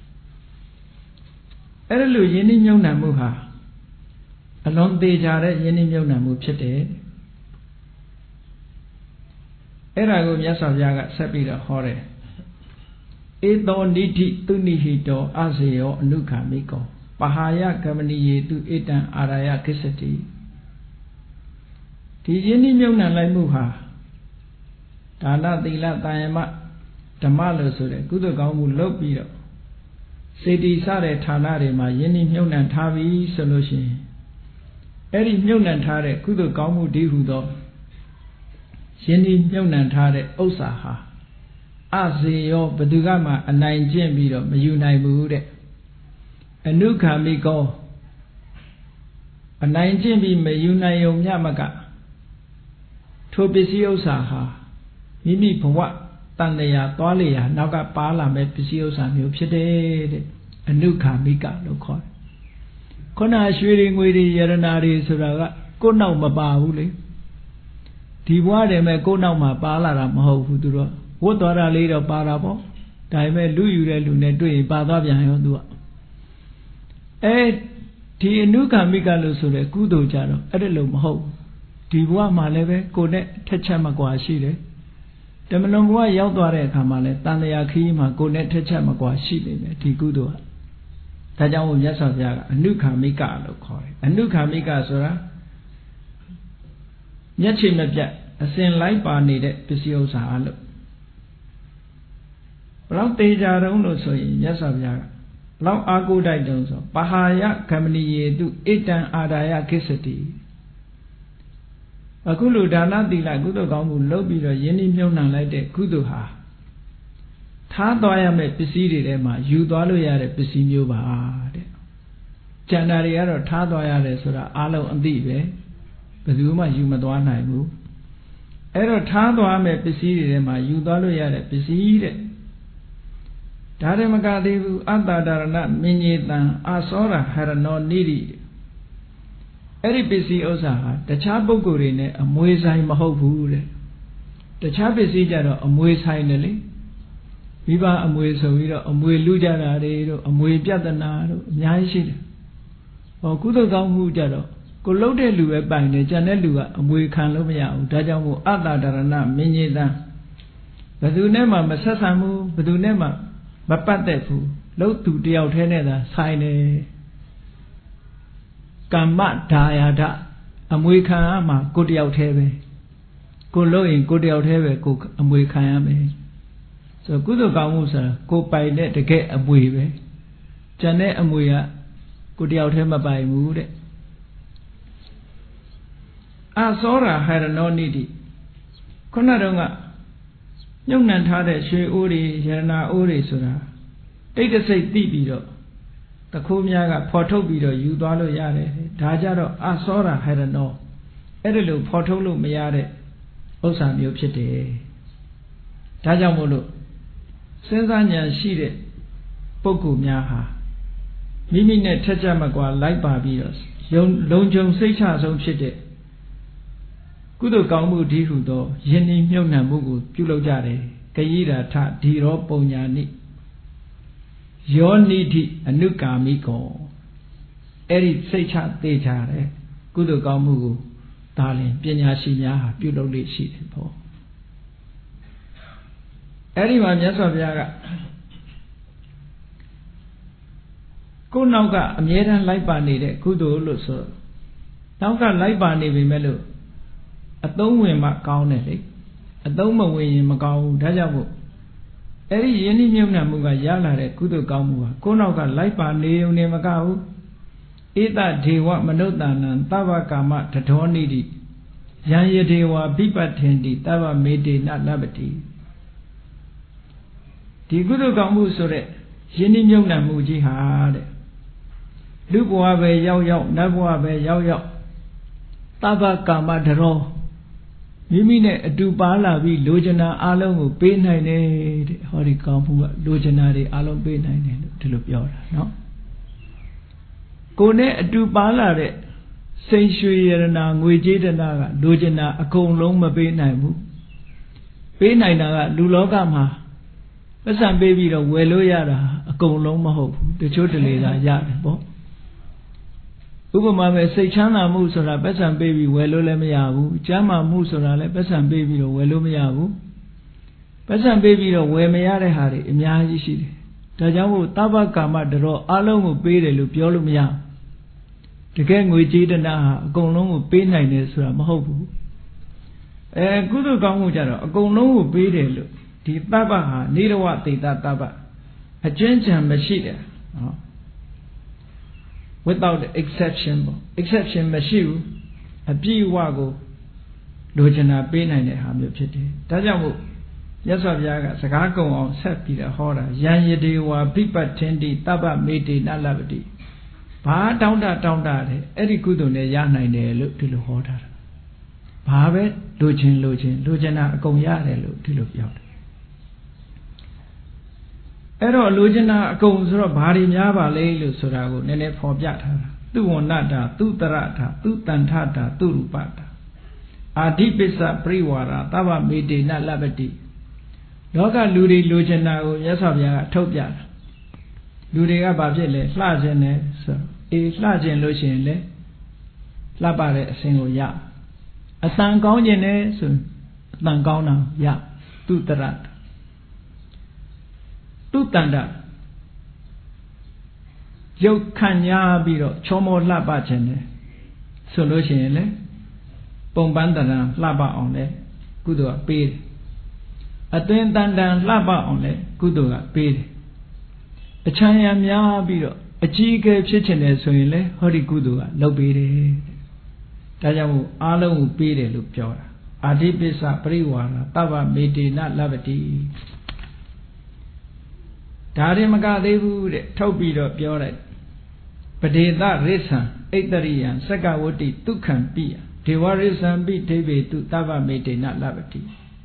အဲ့ဒါလိုယင်းဒီမြုံနှံမှုဟာအလွန်သေးချာတဲ့ယင်းဒီမြုံနှံမှုဖြစ်တယ်အဲ့ဒါကိုမြတ်စွာဘုရားကဆက်ပြီးတော့ဟောတယ်ဧသောနိတိသူနိဟိတောအစေယောအနုခာမိကောပဟာယကမဏိယေတုဧတံအာရယကိစ္စတိဒီယင်းဒီမြုံနှံလိုက်မှုဟာဒါနသီလတာယမဓမ္မလို့ဆိုတဲ့ကုသိုလ်ကောင်းမှုလုပ်ပြီးတော့စေတီစတဲ့ဌာနတွေမှာယင်းဒီမြုံနှံထားပြီးဆိုလို့ရှိရင်အဲ့ဒီမြုံနှံထားတဲ့ကုသိုလ်ကောင်းမှုဒီဟုသောယင်းဒီမြုပ်နှံထားတဲ့ဥစ္စာဟာအစေရောဘသူကမှအနိုင်ကျင့်ပြီးတော့မယူနိုင်ဘူးတဲ့အနုခာမိကောအနိုင်ကျင့်ပြီးမယူနိုင်ုံမျှမကထိုပစ္စည်းဥစ္စာဟာမိမိဘဝတန်လျာသွားလျာနောက်ကပါလာမဲ့ပစ္စည်းဥစ္စာမျိုးဖြစ်တယ်တဲ့အနုခာမိကလို့ခေါ်တယ်ခုနရွှေတွေငွေတွေယရနာတွေဆိုတာကကိုယ်နောက်မပါဘူးလေဒီဘဝတည်းမဲ့ကိုယ်နောက်မှာပါလာတာမဟုတ်ဘူးသူတို့ဝတ်သွားတာလေးတော့ပါတာပေါ့ဒါပေမဲ့လူယူတဲ့လူနဲ့တွေ့ရင်ပါသွားပြန်ရောသူကအဲဒီအနုကာမိကလို့ဆိုတဲ့ကုသိုလ်ကြတော့အဲ့ဒါလို့မဟုတ်ဒီဘဝမှာလည်းပဲကိုယ်နဲ့ထက်ချက်မကွာရှိတယ်တမလွန်ဘဝရောက်သွားတဲ့အခါမှာလည်းတန်လျာခီးမှာကိုယ်နဲ့ထက်ချက်မကွာရှိနေတယ်ဒီကုသိုလ်ကဒါကြောင့်မို့မြတ်စွာဘုရားကအနုကာမိကလို့ခေါ်တယ်အနုကာမိကဆိုတာမျက်ခြေမပြတ်အစဉ်လိုက်ပါနေတဲ့ပစ္စည်းဥစ္စာအလို့ဘလောက်တေချာတုံးလို့ဆိုရင်မြတ်စွာဘုရားကလောက်အာကိုတိုက်တုံးဆိုပဟာယကမဏီယေတုဣတံအာဒါယကိစ္စတိအခုလိုဒါနသီလကုသိုလ်ကောင်းမှုလုပ်ပြီးတော့ယင်းနှမြုံနှံလိုက်တဲ့ကုသိုလ်ဟာထားသွားရမယ့်ပစ္စည်းတွေထဲမှာယူသွားလို့ရတဲ့ပစ္စည်းမျိုးပါတဲ့ကျန်တာတွေကတော့ထားသွားရတယ်ဆိုတာအားလုံးအသိပဲဘယ်သူမှယူမသွားနိုင်ဘူးအဲ့တော့ထားသွားမယ့်ပစ္စည်းတွေထဲမှာယူသွားလို့ရတဲ့ပစ္စည်းတဲ့ဒါရမကသေးဘူးအတ္တဒါရဏမင်းကြီးတံအာသောရဟရဏောနိရိအဲ့ဒီပစ္စည်းဥစ္စာဟာတခြားပုဂ္ဂိုလ်တွေနဲ့အမွေဆိုင်မဟုတ်ဘူးတဲ့တခြားပစ္စည်းကြတော့အမွေဆိုင်တယ်လေမိဘအမွေဆိုပြီးတော့အမွေလူကြတာတွေတို့အမွေပြဿနာတို့အများကြီးရှိတယ်ဟောကုသိုလ်ကောင်းမှုကြတော့ကိုလှုပ်တဲ့လူပဲပိုင်တယ်ကြံတဲ့လူကအမွေခံလို့မရဘူးဒါကြောင့်မို့အတ္တဒါရဏမင်းကြီးတံဘယ်သူနဲ့မှမဆက်ဆံဘူးဘယ်သူနဲ့မှမပတ်သက်ဘူးလှုပ်သူတယောက်တည်းနဲ့သာဆိုင်တယ်ကမ္မဒါယာဒအမွေခံရမှာကိုတယောက်တည်းပဲကိုလှုပ်ရင်ကိုတယောက်တည်းပဲကိုအမွေခံရမယ်ဆိုကုသိုလ်ကောင်းမှုဆိုတာကိုပိုင်တဲ့တကယ်အမွေပဲကျန်တဲ့အမွေကကိုတယောက်တည်းမပိုင်ဘူးတဲ့အာသောရာဟရဏောနိတိခုနတုန်းကညှုံနှံထားတဲ့ရွှေအိုးတွေရတနာအိုးတွေဆိုတာတိတ်တဆိတ်သိပြီးတော့တခိုးများကဖော်ထုတ်ပြီးတော့ယူသွားလို့ရတယ်ဒါကြတော့အာသောရာဟရဏောအဲ့ဒါလို့ဖော်ထုတ်လို့မရတဲ့ဥစ္စာမျိုးဖြစ်တယ်ဒါကြောင့်မို့လို့စဉ်းစားဉာဏ်ရှိတဲ့ပုဂ္ဂိုလ်များဟာမိမိနဲ့ထက်ကြမကွာလိုက်ပါပြီးတော့လုံခြုံစိတ်ချဆုံးဖြစ်တဲ့ကုသိုလ်ကောင်းမှုဒီဟုသောယဉ်ဤမြုပ်နှံမှုကိုပြုလုပ်ကြတယ်ဂယိရာထဒီရောပုံညာနိယောနိတိအနုကာမိကောအဲ့ဒီစိတ်ချသေးချတယ်ကုသိုလ်ကောင်းမှုကိုဒါလင်ပညာရှိများဟာပြုလုပ်လို့ရှိတယ်ပေါ့အဲ့ဒီမှာမြတ်စွာဘုရားကကိုယ်နောက်ကအမြဲတမ်းလိုက်ပါနေတဲ့ကုသိုလ်လို့ဆိုနောက်ကလိုက်ပါနေပြီမဲ့လို့အသုံးဝင်မှကောင်းတယ်လေအသုံးမဝင်ရင်မကောင်းဘူးဒါကြောင့်မို့အဲ့ဒီယဉ်ဤမြုပ်နှံမှုကရလာတဲ့ကုသိုလ်ကောင်းမှုဟာကိုယ်နောက်ကလိုက်ပါနေုံနဲ့မကဘူးဧတဒေဝမနုဿာနံသဗ္ဗကာမတထောနိတိယံယဒေဝဘိပတ္ထင်တိသဗ္ဗမေတေနလပ္ပတိဒီကုသိုလ်ကောင်းမှုဆိုတဲ့ယဉ်ဤမြုပ်နှံမှုကြီးဟာတဲ့လူဘဝပဲရောက်ရောက်နတ်ဘဝပဲရောက်ရောက်သဗ္ဗကာမတရောမိမိနဲ့အတူပါလာပြီးလိုချင်တာအလုံးကိုပေးနိုင်တယ်တဲ့ဟောဒီကောင်းမှုကလိုချင်တာတွေအလုံးပေးနိုင်တယ်လို့ဒီလိုပြောတာနော်ကိုယ်နဲ့အတူပါလာတဲ့စိတ်ရွှေရတနာငွေကြေးတနာကလိုချင်တာအကုန်လုံးမပေးနိုင်ဘူးပေးနိုင်တာကလူလောကမှာပတ်စံပေးပြီးတော့ဝယ်လို့ရတာအကုန်လုံးမဟုတ်ဘူးတချို့တလေသာရတယ်ပေါ့ဥပမာပဲစိတ်ချမ်းသာမှုဆိုတာပတ်စံပေးပြီးဝယ်လို့လည်းမရဘူးကျမ်းမာမှုဆိုတာလည်းပတ်စံပေးပြီးတော့ဝယ်လို့မရဘူးပတ်စံပေးပြီးတော့ဝယ်မရတဲ့ဟာတွေအများကြီးရှိတယ်ဒါကြောင့်မို့သဗ္ဗကာမတရောအလုံးကိုပေးတယ်လို့ပြောလို့မရတကယ်ငွေကြေးတနာဟာအကုန်လုံးကိုပေးနိုင်တယ်ဆိုတာမဟုတ်ဘူးအဲကုသိုလ်ကောင်းမှုကြတော့အကုန်လုံးကိုပေးတယ်လို့ဒီသဗ္ဗဟာနိရဝသေတသဗ္ဗအကျဉ်းချံမရှိတယ်နော်without exception ပေါ့ exception မရှိဘူးအပြည့်အဝကိုလိုချင်တာပေးနိုင်တဲ့ဟာမျိုးဖြစ်တယ်ဒါကြောင့်မို့မြတ်စွာဘုရားကစကားကုံအောင်ဆက်ပြီးတော့ဟောတာယံယတေဝါပိပတ်ထင်းတိတပ္ပမေတေနလပတိဘာတောင်းတတောင်းတတယ်အဲ့ဒီကုသိုလ်နဲ့ရနိုင်တယ်လို့ဒီလိုဟောထားတာဘာပဲလိုချင်လိုချင်လိုချင်တာအကုန်ရတယ်လို့ဒီလိုပြောတယ်အဲ့တော့လိုချင်တာအကုန်ဆိုတော့ဘာတွေများပါလဲလို့ဆိုတာကိုနည်းနည်းဖော်ပြထားတာသူဝဏ္ဏတာသူတရတာသူတန်ထတာသူရူပတာအာဓိပစ္စပရိဝါရသဗ္ဗမေတေနလပတိလောကလူတွေလိုချင်တာကိုမြတ်စွာဘုရားကထုတ်ပြတာလူတွေကဘာဖြစ်လဲလှခြင်းနဲ့ဆိုအေးလှခြင်းလို့ရှိရင်လေလှပတဲ့အစဉ်ကိုရအတန်ကောင်းခြင်းနဲ့ဆိုအတန်ကောင်းတာရသူတရသူတန်တာရုပ်ခန့်ညားပြီးတော့ချောမောလှပခြင်းနဲ့ဆိုလို့ရှိရင်လေပုံပန်းတန်လှပအောင်လေကုသိုလ်ကပေးတယ်အသွင်တန်တန်လှပအောင်လေကုသိုလ်ကပေးတယ်အချမ်းရံများပြီးတော့အကြီးအကဲဖြစ်ချင်တယ်ဆိုရင်လေဟောဒီကုသိုလ်ကလုပ်ပေးတယ်ဒါကြောင့်မို့အားလုံးကိုပေးတယ်လို့ပြောတာအာဓိပစ္စပရိဝါရသဗ္ဗမေတေနလပတိဒါရင်မကသေးဘူးတဲ့ထုတ်ပြီးတော့ပြောလိုက်ပဒေသရစ္ဆံဣတရိယံစက္ကဝတ္တိဒုက္ခံပိယဒေဝရစ္ဆံပိဒိဗေတုသဗ္ဗမေတေနလပတိ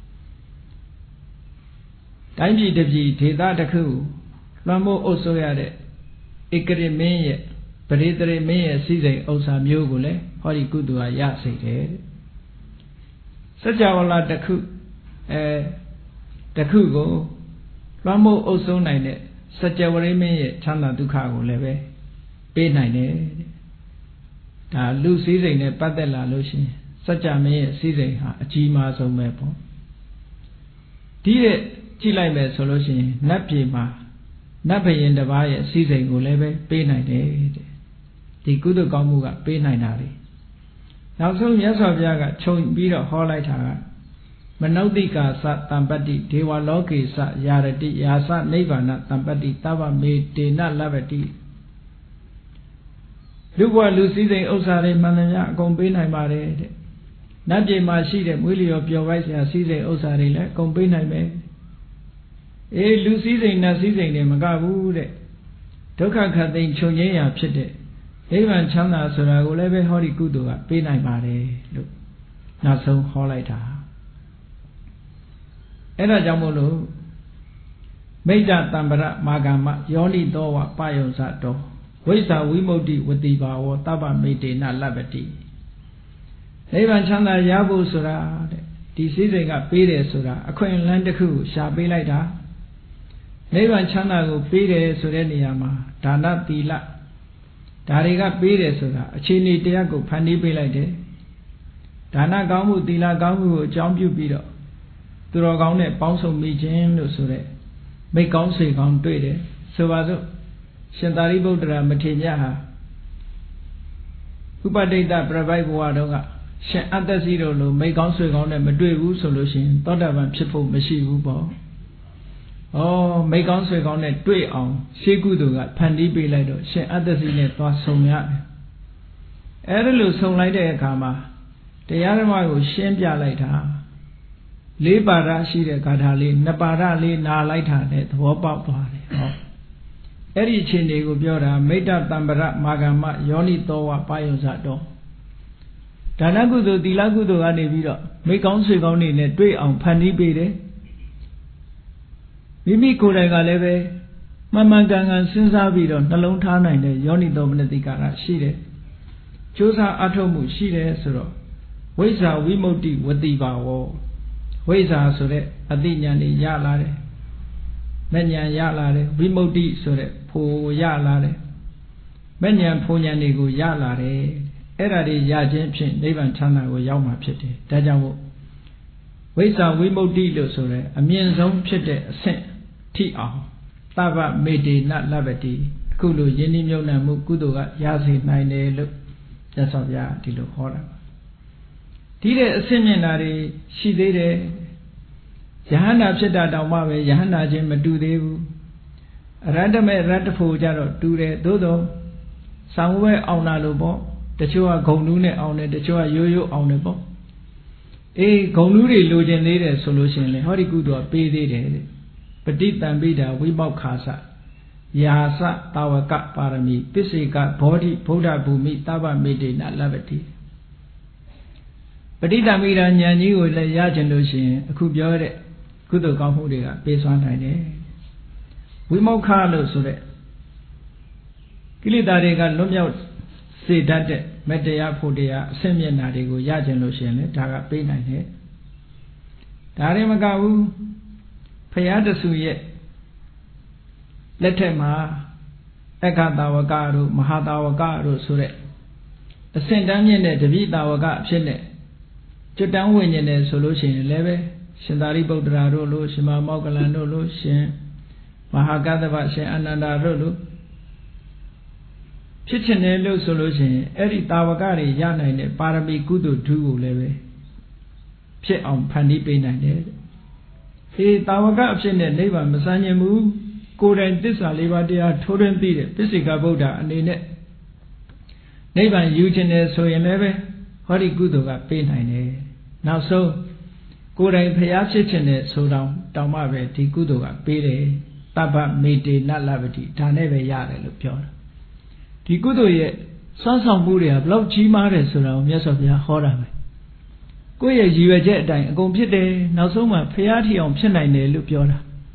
တိုင်းပြည်တစ်ပြည်ဒေသတစ်ခုလွှမ်းမိုးအုပ်စိုးရတဲ့ဧကရမင်းရဲ့ပရိသေရမင်းရဲ့စည်းစိမ်ဥစ္စာမျိုးကိုလည်းဟောဒီကုသိုလ်ကရစေတယ်စัจ java လာတစ်ခုအဲတစ်ခုကိုလွှမ်းမိုးအုပ်စိုးနိုင်တဲ့စัจ java မင်းရဲ့ချမ်းသာဒုက္ခကိုလည်းပဲပေးနိုင်တယ်ဒါလူစည်းစိမ်နဲ့ပတ်သက်လာလို့ရှိရင်စัจ java မင်းရဲ့စည်းစိမ်ဟာအကြီးမားဆုံးပဲပေါ့ဒီတဲ့ကြည့်လိုက်မယ်ဆိုလို့ရှိရင်နတ်ပြည်မှာနတ်ဘယင်တစ်ပါးရဲ့စည်းစိမ်ကိုလည်းပဲပေးနိုင်တယ်တဲ့ဒီကုသိုလ်ကောင်းမှုကပေးနိုင်တာလေနောက်ဆုံးမြတ်စွာဘုရားကခြုံပြီးတော့ဟောလိုက်တာကမနုဿိကာသတံပတ္တိဒေဝလောကေသယာရတိယာသနိဗ္ဗာနတံပတ္တိသဗ္ဗမေတေနလပတိလူဘဝလူစည်းစိမ်ဥစ္စာတွေမှန်သမျှအကုန်ပေးနိုင်ပါတယ်တဲ့နတ်ပြည်မှာရှိတဲ့မွေးလျော်ပျော်ပိုက်စရာစည်းစိမ်ဥစ္စာတွေလည်းအကုန်ပေးနိုင်မယ်အေးလူစည်းစိမ်နတ်စည်းစိမ်တွေမကဘူးတဲ့ဒုက္ခခတ်သိမ်းချုပ်ငြိမ်းရာဖြစ်တဲ့နိဗ္ဗာန်ချမ်းသာဆိုတာကိုလည်းပဲဟောဒီကုသိုလ်ကပေးနိုင်ပါတယ်လို့နောက်ဆုံးဟောလိုက်တာအဲ့ဒါကြောင့်မို့လို့မိစ္ဆာတံပရမာဂမ္မယောနိသောဝပယုံစတောဝိဇ္ဇာဝိမု ക്തി ဝတိဘာဝသဗ္ဗမေတေနလပတိနိဗ္ဗာန်ချမ်းသာရဖို့ဆိုတာတဲ့ဒီစည်းစိမ်ကပေးတယ်ဆိုတာအခွင့်အလမ်းတစ်ခုကိုရှာပေးလိုက်တာနိဗ္ဗာန်ချမ်းသာကိုပေးတယ်ဆိုတဲ့နေရာမှာဒါနသီလဒါတွေကပေးတယ်ဆိုတာအခြေအနေတရားကိုဖန်တီးပေးလိုက်တယ်ဒါနကောင်းမှုသီလကောင်းမှုကိုအကြောင်းပြုပြီးတော့သူတော်ကောင်းနဲ့ပေါင်းစုံမိခြင်းလို့ဆိုတဲ့မိကောင်းဆွေကောင်းတွေ့တယ်ဆိုပါစို့ရှင်သာရိပုတ္တရာမထေရမြတ်ဟာဥပဒိတပြပိုက်ဘဝတုန်းကရှင်အတ္တစီတို့လိုမိကောင်းဆွေကောင်းနဲ့မတွေ့ဘူးဆိုလို့ရှိရင်သောတာပန်ဖြစ်ဖို့မရှိဘူးပေါ့ဩမိကောင်းဆွေကောင်းနဲ့တွေ့အောင်ရှေးကုသိုလ်ကဖန်တီးပေးလိုက်တော့ရှင်အတ္တစီနဲ့သွားဆုံရတယ်အဲ့ဒါလို့ဆုံလိုက်တဲ့အခါမှာတရားဓမ္မကိုရှင်းပြလိုက်တာလေးပါဒရှိတဲ့ဂါထာလေးနှစ်ပါဒလေးနာလိုက်တာနဲ့သဘောပေါက်သွားတယ်ဟောအဲ့ဒီအခြေအနေကိုပြောတာမိတ္တတံပရမာဂမ္မယောနိသောဝပယုံစတောဒါနကုသိုလ်သီလကုသိုလ်ကနေပြီးတော့မိကောင်းဆွေကောင်းတွေနဲ့တွေ့အောင်ဖန်တီးပေးတယ်မိမိကိုယ်တိုင်ကလည်းပဲမှန်မှန်ကန်ကန်စဉ်းစားပြီးတော့နှလုံးထားနိုင်တဲ့ယောနိသောမနတိကာရရှိတယ်ကြိုးစားအထောက်မှုရှိတယ်ဆိုတော့ဝိဇ္ဇာဝိမု ക്തി ဝတိဘာဝဝိဇ္ဇာဆိုတဲ့အသိဉာဏ်တွေရလာတယ်မဲ့ဉာဏ်ရလာတယ်ဝိမု ക്തി ဆိုတဲ့ဖို့ရလာတယ်မဲ့ဉာဏ်ဖို့ဉာဏ်တွေကိုရလာတယ်အဲ့ဒါတွေရခြင်းဖြင့်နိဗ္ဗာန်ချမ်းသာကိုရောက်မှာဖြစ်တယ်ဒါကြောင့်မို့ဝိဇ္ဇာဝိမု ക്തി လို့ဆိုတဲ့အမြင့်ဆုံးဖြစ်တဲ့အဆင့်ထိအောင်သဗ္ဗမေတေနလပတိအခုလိုယဉ်ဤမြုံနှံမှုကုသိုလ်ကရစေနိုင်တယ်လို့မြတ်စွာဘုရားဒီလိုဟောတာဒီတဲ့အဆင့်မြင့်တာတွေရှိသေးတယ်ယဟန္တာဖြစ်တာတောင်မှပဲယဟန္တာချင်းမတူသေးဘူးအရတ္တမေရတ္တဖို့ကြတော့တူတယ်သို့တော့ဆောင်းဝဲအောင်တာလို့ပေါ့တချို့ကဂုံတူးနဲ့အောင်တယ်တချို့ကရိုးရိုးအောင်တယ်ပေါ့ ê gồng núi để lôi trên lấy để solution này họ đi cứu đùa bê để để bật đi tạm bê đã vi bảo khá sa ya sa tawa ka parami pisika body Buddha bhumi taba mede na lavati bật đi tạm bê đã nhà như người là ya chân lôi xin khu biểu đấy cứu đùa cao hữu đấy bê xoan này đấy vi bảo khá lôi số đấy cái lý ta đây cái lúc nhau xì đắt đấy mấy đề á phụ đề á xem như nào để cô ya chân lôi xin đấy đã gặp bê này đấy đã đấy mà cao phải ăn được suy ấy lết thêm mà ekatawaka ru mahatawaka ru soတဲ့အစင်တန်းမြင့်တဲ့တပိတာဝကအဖြစ်နဲ့ကျွတ်တန်းဝိညာဉ်နဲ့ဆိုလို့ရှိရင်လည်းပဲရှင်သာရိပုတ္တရာတို့လို့ရှင်မမောက္ကလန်တို့လို့ရှင်မဟာကသဗ္ဗရှင်အနန္ဒာတို့လို့ဖြစ်ချင်တယ်လို့ဆိုလို့ရှိရင်အဲ့ဒီတာဝကတွေရနိုင်တဲ့ပါရမီကုသိုလ်ဓုကိုလည်းပဲဖြစ်အောင်ဖန်တီးပေးနိုင်တယ်အေးတာဝကအဖြစ်နဲ့နိဗ္ဗာန်မစမ်းခြင်းဘူးကိုယ်တိုင်သစ္စာလေးပါးတရားထိုးထွင်းသိတဲ့ပစ္စေကဗုဒ္ဓအနေနဲ့နိဗ္ဗာန်ယူခြင်းနဲ့ဆိုရင်လည်းပဲဟောဒီကုသိုလ်ကပေးနိုင်တယ်နောက်ဆုံးကိုယ်တိုင်ဖျားဖြစ်ခြင်းနဲ့ဆိုတော့တောင်းမှပဲဒီကုသိုလ်ကပေးတယ်တပ္ပမေတေနလဗတိဒါနဲ့ပဲရတယ်လို့ပြောတာဒီကုသိုလ်ရဲ့စွမ်းဆောင်မှုတွေကဘလောက်ကြီးမားတယ်ဆိုတာကိုမြတ်စွာဘုရားဟောတာပဲကိုယ့်ရဲ့ရည်ရွယ်ချက်အတိုင်းအကုန်ဖြစ်တယ်နောက်ဆုံးမှဖျားထီအောင်ဖြစ်နိုင်တယ်လို့ပြောတာ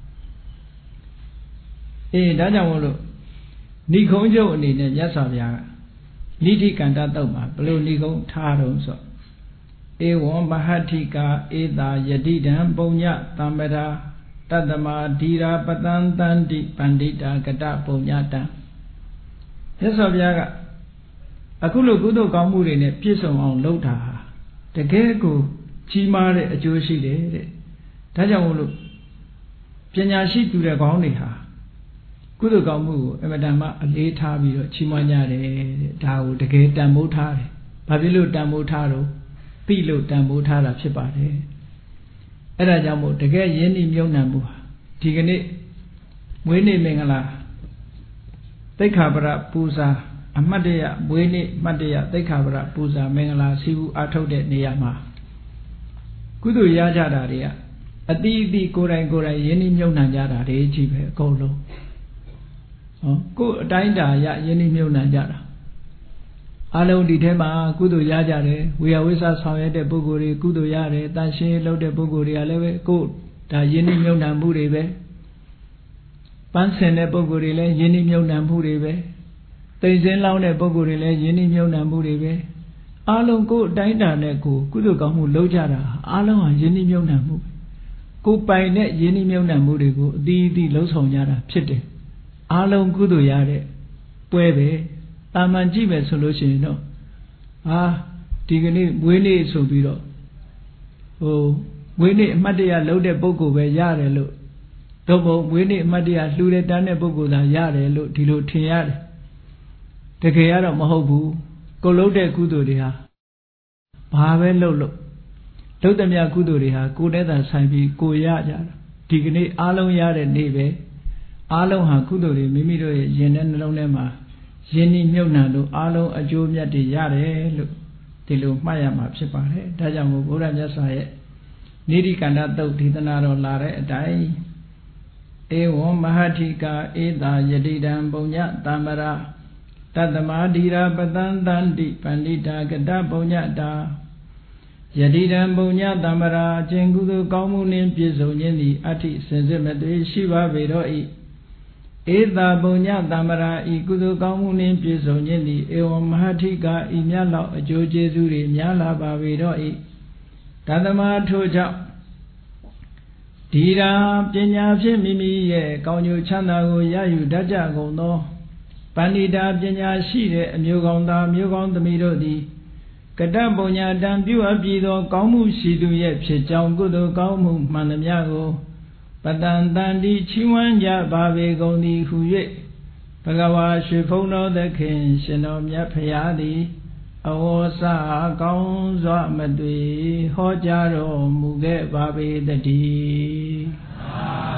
အေးဒါကြောင့်မို့လို့ဏိခုံးကျုပ်အနေနဲ့မြတ်စွာဘုရားကနိတိကန္တတုတ်မှာဘလို့ဏိခုံးထားတော့ဆိုဧဝံမဟတ္ထိကာဧတာယတိတံပုံညတမ္ပရာတတ္တမဓီရာပတံတန္တိပန္တိတာကတပုံညတံမြတ်စွာဘုရားကအခုလိုကုသိုလ်ကောင်းမှုတွေနဲ့ပြည့်စုံအောင်လုပ်တာတကယ်ကိုကြီးမားတဲ့အကျိုးရှိတယ်တဲ့ဒါကြောင့်မို့လို့ပညာရှိသူတဲ့ကောင်းတွေဟာကုသိုလ်ကောင်းမှုကိုအမတန်မှအလေးထားပြီးတော့ချီးမွမ်းကြတယ်တဲ့ဒါကိုတကယ်တန်ဖိုးထားတယ်ဘာဖြစ်လို့တန်ဖိုးထားတော့သိလို့တန်ဖိုးထားတာဖြစ်ပါတယ်အဲ့ဒါကြောင့်မို့တကယ်ယဉ်ဤမြုံနှံမှုဟာဒီကနေ့မွေးနေ့မင်္ဂလာသိက္ခာပရပူဇာအမတ်တရမွေးနေ့မတ်တရသိက္ခာပရပူဇာမင်္ဂလာစီဘူးအားထုတ်တဲ့နေရာမှာကုသိုလ်ရကြတာတွေကအတိအတိကိုယ်တိုင်ကိုယ်တိုင်ယဉ်ဤမြုံနှံကြတာတွေကြီးပဲအကုန်လုံးဟောကိုယ်အတိုင်းတာရယဉ်ဤမြုံနှံကြတာအလုံးဒီထဲမှာကုသိုလ်ရကြတယ်ဝေယဝိသဆောင်ရတဲ့ပုဂ္ဂိုလ်တွေကုသိုလ်ရတယ်တန်ရှင်းလုပ်တဲ့ပုဂ္ဂိုလ်တွေကလည်းပဲကိုယ်ဒါယဉ်ဤမြုံနှံမှုတွေပဲပန်းစင်တဲ့ပုဂ္ဂိုလ်တွေလည်းယဉ်ဤမြုံနှံမှုတွေပဲတိမ်စင်းလောင်းတဲ့ပုဂ္ဂိုလ်တွေလည်းယဉ်ဤမြုံနှံမှုတွေပဲအလုံးကိုယ်အတိုင်းတာနဲ့ကိုကုသိုလ်ကောင်းမှုလုပ်ကြတာအလုံးဟာယဉ်ဤမြုံနှံမှုကိုပိုင်တဲ့ယဉ်ဤမြုံနှံမှုတွေကိုအသီးသီးလှုပ်ဆောင်ကြတာဖြစ်တယ်အလုံးကုသိုလ်ရတဲ့ပွဲပဲတာမန်ကြည့်မယ်ဆိုလို့ရှိရင်တော့ဟာဒီကနေ့မွေးနေ့ဆိုပြီးတော့ဟိုမွေးနေ့အမှတ်တရလုပ်တဲ့ပုဂ္ဂိုလ်ပဲရတယ်လို့တော့ဘုံမွေးနေ့အမှတ်တရလှူတဲ့တန်းတဲ့ပုဂ္ဂိုလ်သာရတယ်လို့ဒီလိုထင်ရတယ်တကယ်ကတော့မဟုတ်ဘူးကိုလုပ်တဲ့ကုသိုလ်တွေဟာဘာပဲလုပ်လို့လုပ်တဲ့မြတ်ကုသိုလ်တွေဟာကိုယ်နဲ့သာဆိုင်ပြီးကိုရကြတာဒီကနေ့အားလုံးရတဲ့နေ့ပဲအားလုံးဟာကုသိုလ်တွေမိမိတို့ရဲ့ယင်တဲ့နှလုံးထဲမှာယဉ်ဤမြုပ်နှံလို့အားလုံးအကျိုးမြတ်တွေရတယ်လို့ဒီလိုမှတ်ရမှာဖြစ်ပါတယ်ဒါကြောင့်မို့ဘုရားမြတ်စွာရဲ့နိတိကန္တသုတ်ဒေသနာတော်လာတဲ့အတိုင်းဧဝံမဟတ္ထိကာဧတာယတိတံပုံညတမ္ပရာတတ္တမဓီရာပတံတန္တိပန္တိတာကတပုံညတာယတိတံပုံညတမ္ပရာအကျင့်ကုသိုလ်ကောင်းမှုနှင့်ပြည့်စုံခြင်းသည်အဋ္ဌိစင်စစ်မသွေရှိပါပေတော့၏ဧတာပုံညတမ္ပရာဤကုသိုလ်ကောင်းမှုနှင့်ပြည့်စုံခြင်းသည်ဧဝံမဟတ္ထိကာဤမြတ်လောက်အကျိုးကျေးဇူးတွေများလာပါပေတော့၏တတ္တမထို့ကြောင့်ဒီရာပညာဖြင့်မိမိရဲ့ကောင်းကျိုးချမ်းသာကိုရယူတတ်ကြကုန်သောပန္နိတာပညာရှိတဲ့အမျိုးကောင်းသားမျိုးကောင်းသမီးတို့သည်ကတ္တပုံညာတံပြုအပ်ပြီးသောကောင်းမှုရှိသူရဲ့ဖြစ်ကြောင်းကုသိုလ်ကောင်းမှုမှန်သမျှကိုပတံတန္တိချီးမွမ်းကြပါပေကုန်သည်ဟု၍ဘဂဝါရွှေဖုံးတော်သခင်ရှင်တော်မြတ်ဖရာသည်အဝေါစကောင်းစွာမသွေဟောကြားတော်မူခဲ့ပါပေတည်း